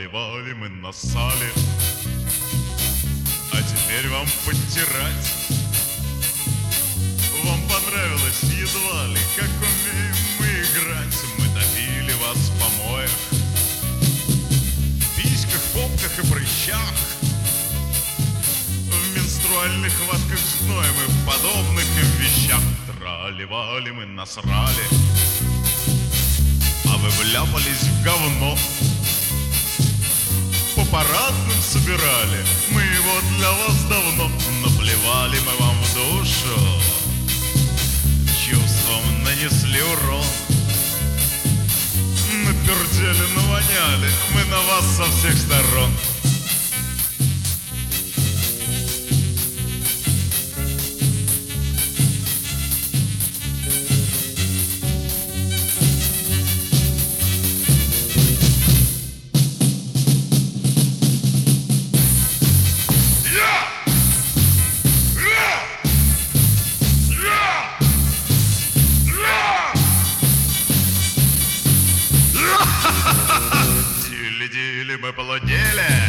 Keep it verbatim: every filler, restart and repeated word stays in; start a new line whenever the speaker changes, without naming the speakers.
Трали-вали мы нассали, а теперь вам подтирать. Вам понравилось едва ли, как умеем мы играть. Мы топили вас в помоях, письках, попках и прыщах, в менструальных ватках с гноем и в подобных им вещах. Трали-вали мы насрали, а вы вляпались в говно. По парадным собирали мы его для вас давно. Наплевали мы вам в душу, чувством нанесли урон. Напердели, навоняли мы на вас со всех сторон. Дили-дили мы полудели,